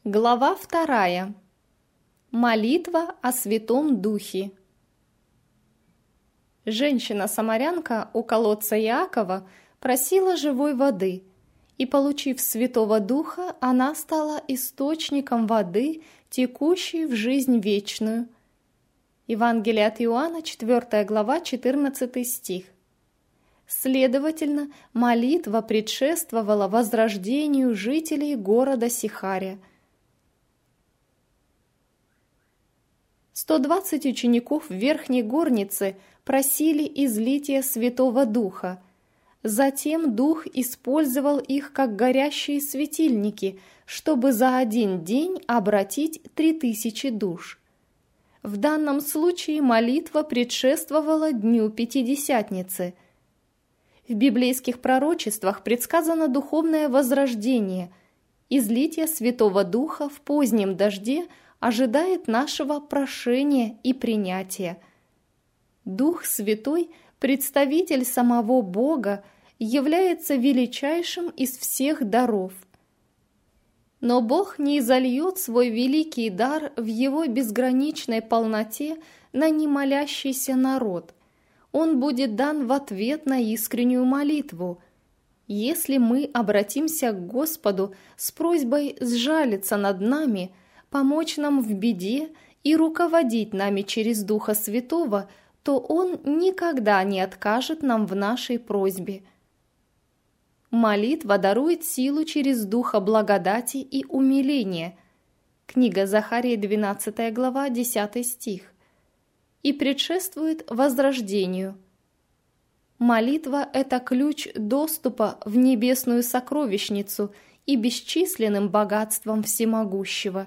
Глава 2. Молитва о Святом Духе. Женщина-самарянка у колодца Иакова просила живой воды, и, получив Святого Духа, она стала источником воды, текущей в жизнь вечную. Евангелие от Иоанна, 4 глава, 14 стих. Следовательно, молитва предшествовала возрождению жителей города Сихария. 120 учеников в Верхней Горнице просили излития Святого Духа. Затем Дух использовал их как горящие светильники, чтобы за один день обратить 3000 душ. В данном случае молитва предшествовала Дню Пятидесятницы. В библейских пророчествах предсказано духовное возрождение. Излитие Святого Духа в позднем дожде ожидает нашего прошения и принятия. Дух Святой, представитель самого Бога, является величайшим из всех даров. Но Бог не изольет свой великий дар в его безграничной полноте на немолящийся народ. Он будет дан в ответ на искреннюю молитву. Если мы обратимся к Господу с просьбой сжалиться над нами, помочь нам в беде и руководить нами через Духа Святого, то Он никогда не откажет нам в нашей просьбе. Молитва дарует силу через Духа благодати и умиления. Книга Захарии, 12 глава, 10 стих. И предшествует возрождению. Молитва – это ключ доступа в небесную сокровищницу и бесчисленным богатствам всемогущего.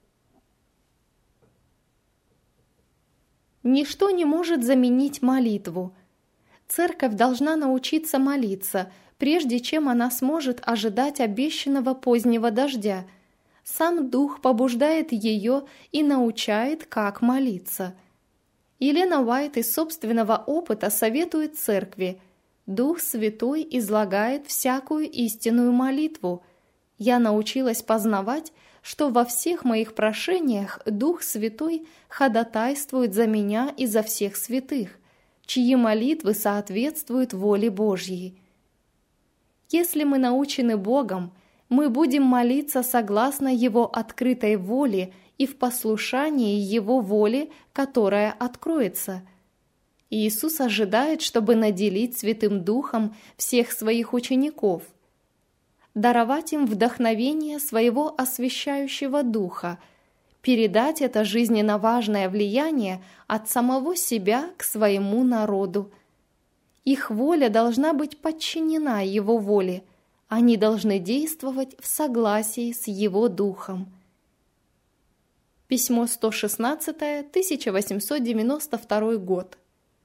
Ничто не может заменить молитву. Церковь должна научиться молиться, прежде чем она сможет ожидать обещанного позднего дождя. Сам Дух побуждает ее и научает, как молиться. Елена Уайт из собственного опыта советует церкви: «Дух Святой излагает всякую истинную молитву. Я научилась познавать, что во всех моих прошениях Дух Святой ходатайствует за меня и за всех святых, чьи молитвы соответствуют воле Божьей». Если мы научены Богом, мы будем молиться согласно Его открытой воле и в послушании Его воле, которая откроется. Иисус ожидает, чтобы наделить Святым Духом всех своих учеников, даровать им вдохновение своего освящающего Духа, передать это жизненно важное влияние от самого себя к своему народу. Их воля должна быть подчинена Его воле, они должны действовать в согласии с Его Духом. Письмо 116, 1892 год.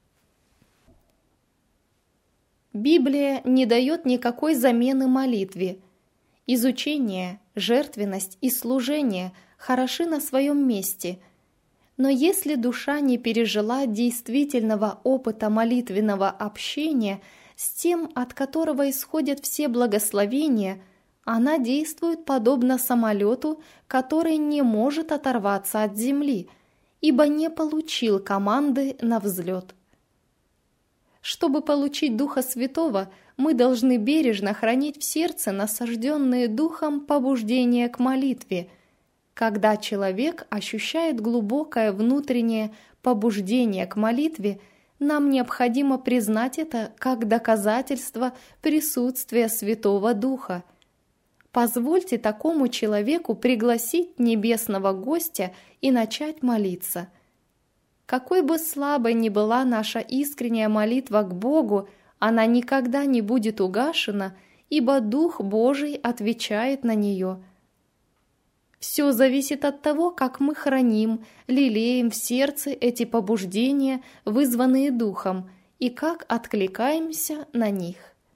Библия не дает никакой замены молитве. Изучение, жертвенность и служение хороши на своем месте. Но если душа не пережила действительного опыта молитвенного общения с тем, от которого исходят все благословения, она действует подобно самолету, который не может оторваться от земли, ибо не получил команды на взлет. Чтобы получить Духа Святого, мы должны бережно хранить в сердце насажденные Духом побуждения к молитве. Когда человек ощущает глубокое внутреннее побуждение к молитве, нам необходимо признать это как доказательство присутствия Святого Духа. Позвольте такому человеку пригласить небесного гостя и начать молиться. Какой бы слабой ни была наша искренняя молитва к Богу, она никогда не будет угашена, ибо Дух Божий отвечает на нее. Все зависит от того, как мы храним, лелеем в сердце эти побуждения, вызванные Духом, и как откликаемся на них.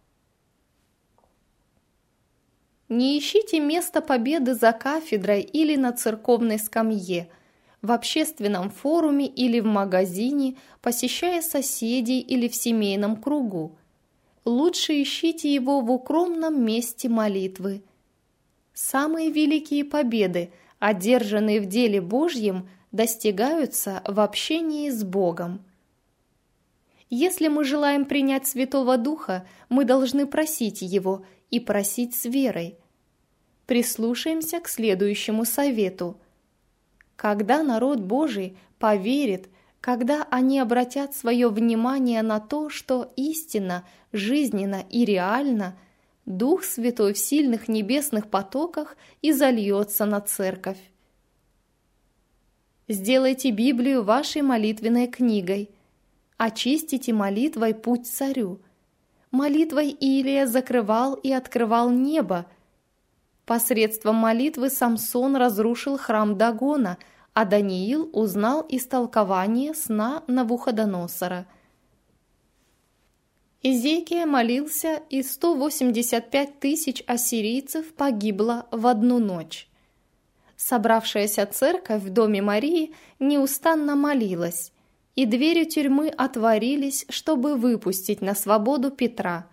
Не ищите место победы за кафедрой или на церковной скамье, в общественном форуме или в магазине, посещая соседей или в семейном кругу. Лучше ищите его в укромном месте молитвы. Самые великие победы, одержанные в деле Божьем, достигаются в общении с Богом. Если мы желаем принять Святого Духа, мы должны просить Его и просить с верой. Прислушаемся к следующему совету. Когда народ Божий поверит, когда они обратят свое внимание на то, что истинно, жизненно и реально, Дух Святой в сильных небесных потоках изольется на церковь. Сделайте Библию вашей молитвенной книгой. Очистите молитвой путь царю. Молитвой Илия закрывал и открывал небо. Посредством молитвы Самсон разрушил храм Дагона, а Даниил узнал истолкование сна Навуходоносора. Изекия молился, и 185 тысяч ассирийцев погибло в одну ночь. Собравшаяся церковь в доме Марии неустанно молилась, и двери тюрьмы отворились, чтобы выпустить на свободу Петра.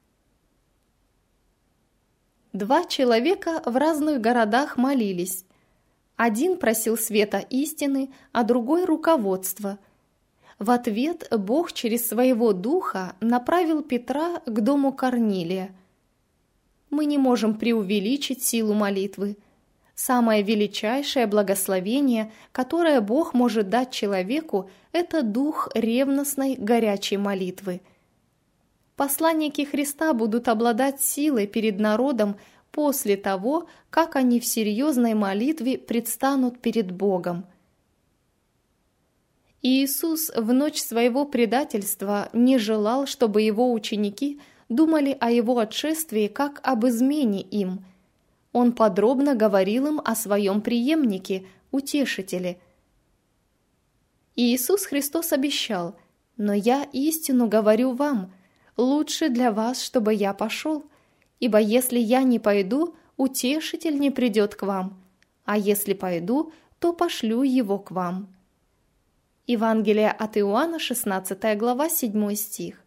2 человека в разных городах молились. Один просил света истины, а другой – руководства. В ответ Бог через своего Духа направил Петра к дому Корнилия. Мы не можем преувеличить силу молитвы. Самое величайшее благословение, которое Бог может дать человеку, это дух ревностной, горячей молитвы. Посланники Христа будут обладать силой перед народом после того, как они в серьезной молитве предстанут перед Богом. Иисус в ночь своего предательства не желал, чтобы его ученики думали о его отшествии как об измене им. Он подробно говорил им о своем преемнике, утешителе. Иисус Христос обещал: «Но я истину говорю вам, лучше для вас, чтобы я пошел, ибо если я не пойду, утешитель не придет к вам, а если пойду, то пошлю его к вам». Евангелие от Иоанна, 16 глава, 7 стих.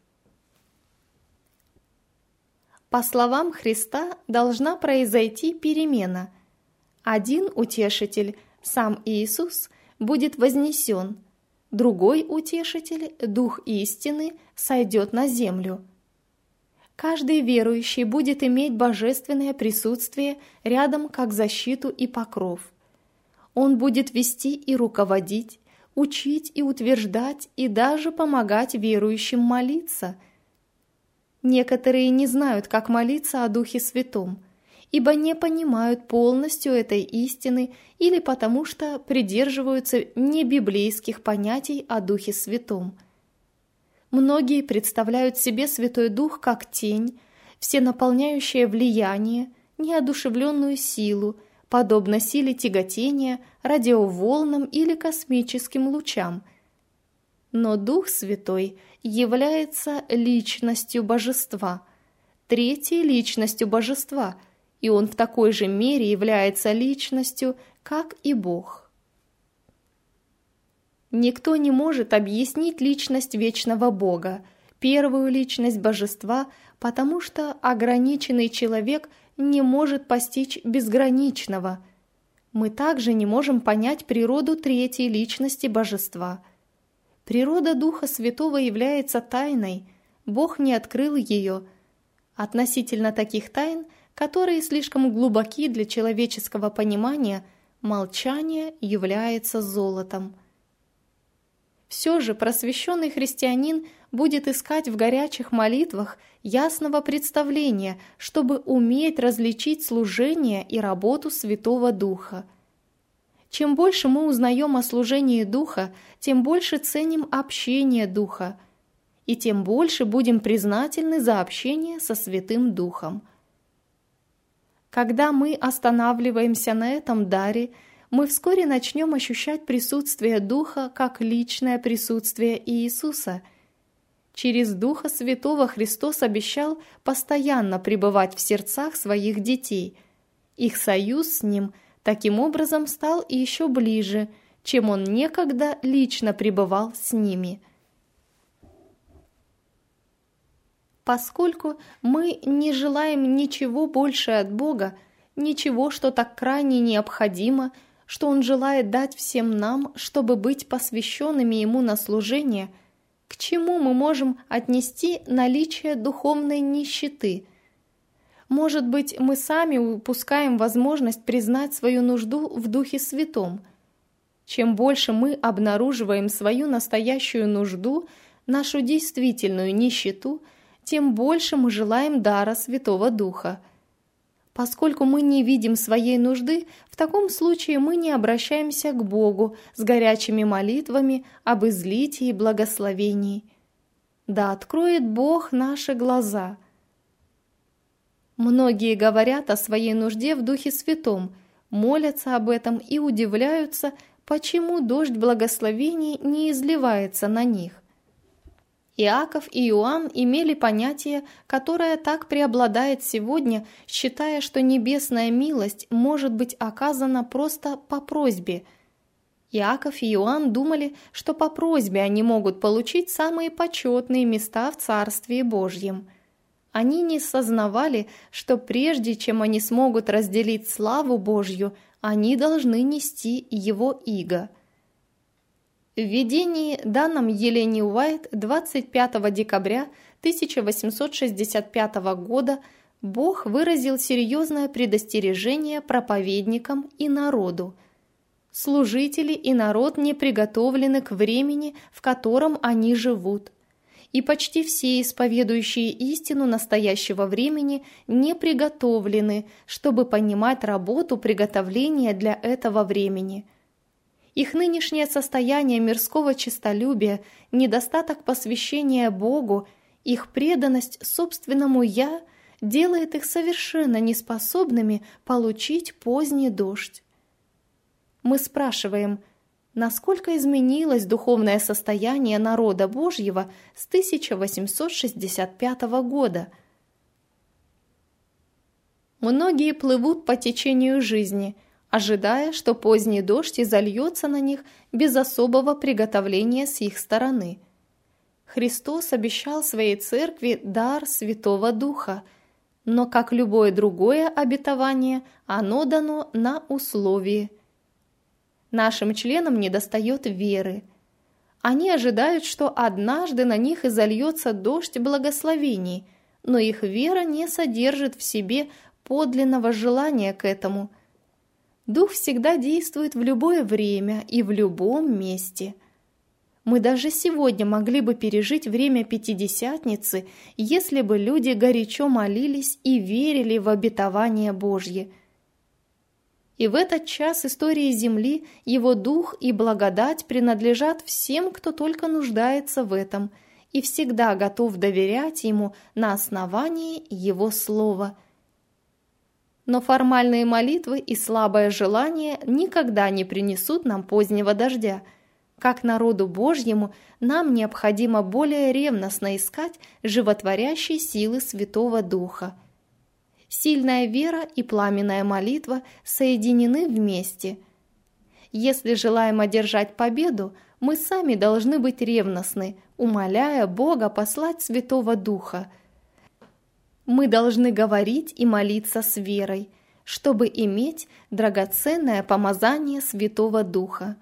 По словам Христа, должна произойти перемена. Один утешитель, сам Иисус, будет вознесен, другой утешитель, Дух истины, сойдет на землю. Каждый верующий будет иметь божественное присутствие рядом как защиту и покров. Он будет вести и руководить, учить и утверждать, и даже помогать верующим молиться. Некоторые не знают, как молиться о Духе Святом, ибо не понимают полностью этой истины или потому что придерживаются небиблейских понятий о Духе Святом. Многие представляют себе Святой Дух как тень, всенаполняющее влияние, неодушевленную силу, подобно силе тяготения, радиоволнам или космическим лучам. Но Дух Святой является личностью Божества, третьей личностью Божества, и Он в такой же мере является личностью, как и Бог. Никто не может объяснить личность вечного Бога, первую личность Божества, потому что ограниченный человек не может постичь безграничного. Мы также не можем понять природу третьей личности Божества. Природа Духа Святого является тайной, Бог не открыл ее. Относительно таких тайн, которые слишком глубоки для человеческого понимания, молчание является золотом. Все же просвещенный христианин будет искать в горячих молитвах ясного представления, чтобы уметь различить служение и работу Святого Духа. Чем больше мы узнаем о служении Духа, тем больше ценим общение Духа, и тем больше будем признательны за общение со Святым Духом. Когда мы останавливаемся на этом даре, мы вскоре начнем ощущать присутствие Духа как личное присутствие Иисуса. Через Духа Святого Христос обещал постоянно пребывать в сердцах своих детей. Их союз с Ним таким образом стал еще ближе, чем Он некогда лично пребывал с ними. Поскольку мы не желаем ничего больше от Бога, ничего, что так крайне необходимо, что Он желает дать всем нам, чтобы быть посвященными Ему на служение, к чему мы можем отнести наличие духовной нищеты? Может быть, мы сами упускаем возможность признать свою нужду в Духе Святом. Чем больше мы обнаруживаем свою настоящую нужду, нашу действительную нищету, тем больше мы желаем дара Святого Духа. Поскольку мы не видим своей нужды, в таком случае мы не обращаемся к Богу с горячими молитвами об излитии и благословении. Да откроет Бог наши глаза. Многие говорят о своей нужде в Духе Святом, молятся об этом и удивляются, почему дождь благословений не изливается на них. Иаков и Иоанн имели понятие, которое так преобладает сегодня, считая, что небесная милость может быть оказана просто по просьбе. Иаков и Иоанн думали, что по просьбе они могут получить самые почетные места в Царстве Божьем. Они не сознавали, что прежде чем они смогут разделить славу Божью, они должны нести его иго. В видении, данном Елене Уайт 25 декабря 1865 года, Бог выразил серьезное предостережение проповедникам и народу. Служители и народ не приготовлены к времени, в котором они живут. И почти все исповедующие истину настоящего времени не приготовлены, чтобы понимать работу приготовления для этого времени. Их нынешнее состояние мирского честолюбия, недостаток посвящения Богу, их преданность собственному «я» делает их совершенно неспособными получить поздний дождь. Мы спрашиваем, насколько изменилось духовное состояние народа Божьего с 1865 года? Многие плывут по течению жизни, ожидая, что поздний дождь изольется на них без особого приготовления с их стороны. Христос обещал своей церкви дар Святого Духа, но, как любое другое обетование, оно дано на условии. Нашим членам недостает веры. Они ожидают, что однажды на них изольется дождь благословений, но их вера не содержит в себе подлинного желания к этому. Дух всегда действует в любое время и в любом месте. Мы даже сегодня могли бы пережить время Пятидесятницы, если бы люди горячо молились и верили в обетование Божье. И в этот час истории Земли Его Дух и благодать принадлежат всем, кто только нуждается в этом, и всегда готов доверять Ему на основании Его Слова. Но формальные молитвы и слабое желание никогда не принесут нам позднего дождя. Как народу Божьему нам необходимо более ревностно искать животворящей силы Святого Духа. Сильная вера и пламенная молитва соединены вместе. Если желаем одержать победу, мы сами должны быть ревностны, умоляя Бога послать Святого Духа. Мы должны говорить и молиться с верой, чтобы иметь драгоценное помазание Святого Духа.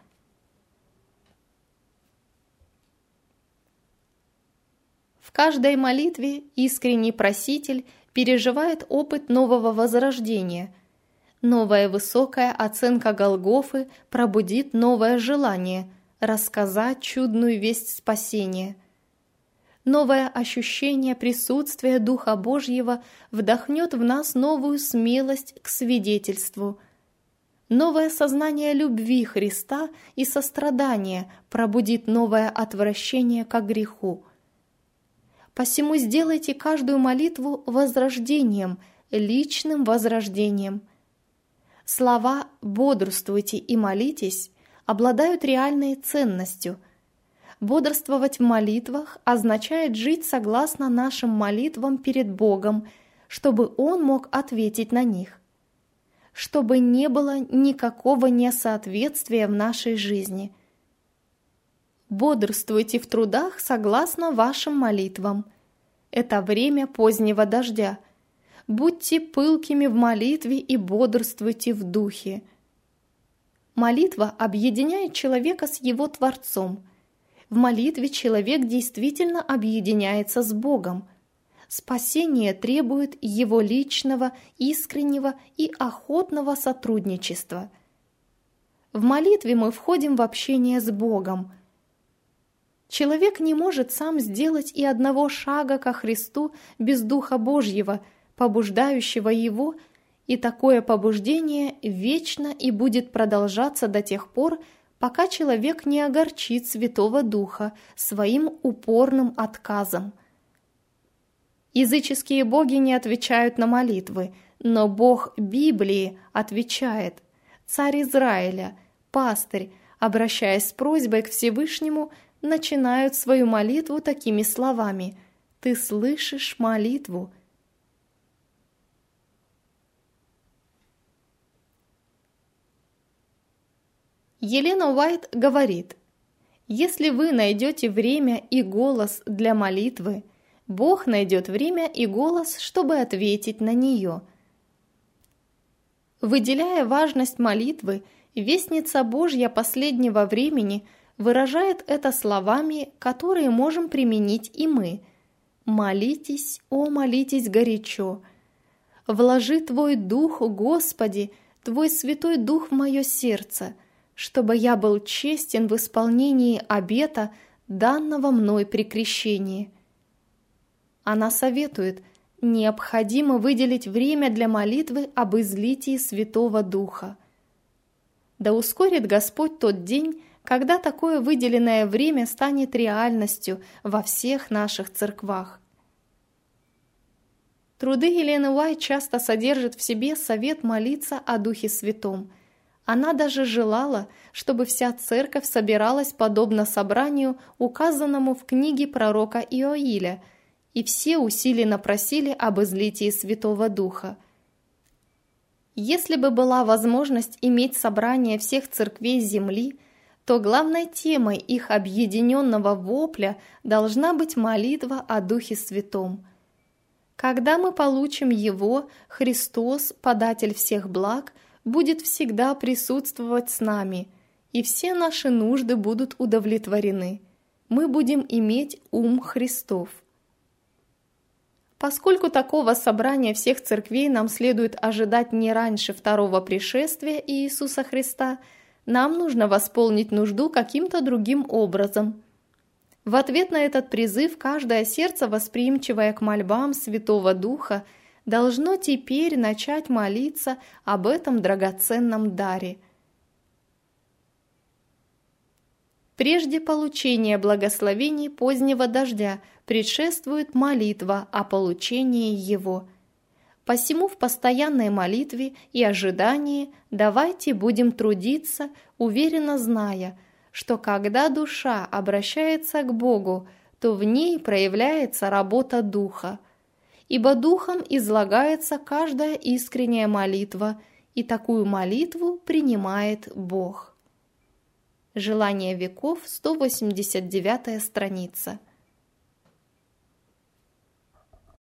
В каждой молитве искренний проситель переживает опыт нового возрождения. Новая высокая оценка Голгофы пробудит новое желание рассказать чудную весть спасения. Новое ощущение присутствия Духа Божьего вдохнет в нас новую смелость к свидетельству. Новое сознание любви Христа и сострадания пробудит новое отвращение ко греху. Посему сделайте каждую молитву возрождением, личным возрождением. Слова «бодрствуйте и молитесь» обладают реальной ценностью. Бодрствовать в молитвах означает жить согласно нашим молитвам перед Богом, чтобы Он мог ответить на них. Чтобы не было никакого несоответствия в нашей жизни. Бодрствуйте в трудах согласно вашим молитвам. Это время позднего дождя. будьте пылкими в молитве и бодрствуйте в духе. Молитва объединяет человека с его Творцом. В молитве человек действительно объединяется с Богом. Спасение требует его личного, искреннего и охотного сотрудничества. В молитве мы входим в общение с Богом. Человек не может сам сделать и одного шага ко Христу без Духа Божьего, побуждающего его, и такое побуждение вечно и будет продолжаться до тех пор, пока человек не огорчит Святого Духа своим упорным отказом. Языческие боги не отвечают на молитвы, но Бог Библии отвечает. Царь Израиля, пастырь, обращаясь с просьбой к Всевышнему, начинают свою молитву такими словами: «Ты слышишь молитву». Елена Уайт говорит: «Если вы найдете время и голос для молитвы, Бог найдет время и голос, чтобы ответить на нее». Выделяя важность молитвы, Вестница Божья последнего времени выражает это словами, которые можем применить и мы. «Молитесь, о, молитесь горячо! Вложи Твой Дух, Господи, Твой Святой Дух в мое сердце, чтобы я был честен в исполнении обета, данного мной при крещении». Она советует: необходимо выделить время для молитвы об излитии Святого Духа. Да ускорит Господь тот день, когда такое выделенное время станет реальностью во всех наших церквах. Труды Елены Уайт часто содержат в себе совет молиться о Духе Святом. Она даже желала, чтобы вся церковь собиралась подобно собранию, указанному в книге пророка Иоиля, и все усиленно просили об излитии Святого Духа. Если бы была возможность иметь собрание всех церквей земли, то главной темой их объединенного вопля должна быть молитва о Духе Святом. Когда мы получим Его, Христос, податель всех благ, будет всегда присутствовать с нами, и все наши нужды будут удовлетворены. Мы будем иметь ум Христов. Поскольку такого собрания всех церквей нам следует ожидать не раньше второго пришествия Иисуса Христа, нам нужно восполнить нужду каким-то другим образом. В ответ на этот призыв каждое сердце, восприимчивое к мольбам Святого Духа, должно теперь начать молиться об этом драгоценном даре. Прежде получения благословений позднего дождя предшествует молитва о получении его. Посему в постоянной молитве и ожидании давайте будем трудиться, уверенно зная, что когда душа обращается к Богу, то в ней проявляется работа Духа, ибо Духом излагается каждая искренняя молитва, и такую молитву принимает Бог. Желание веков, 189 страница.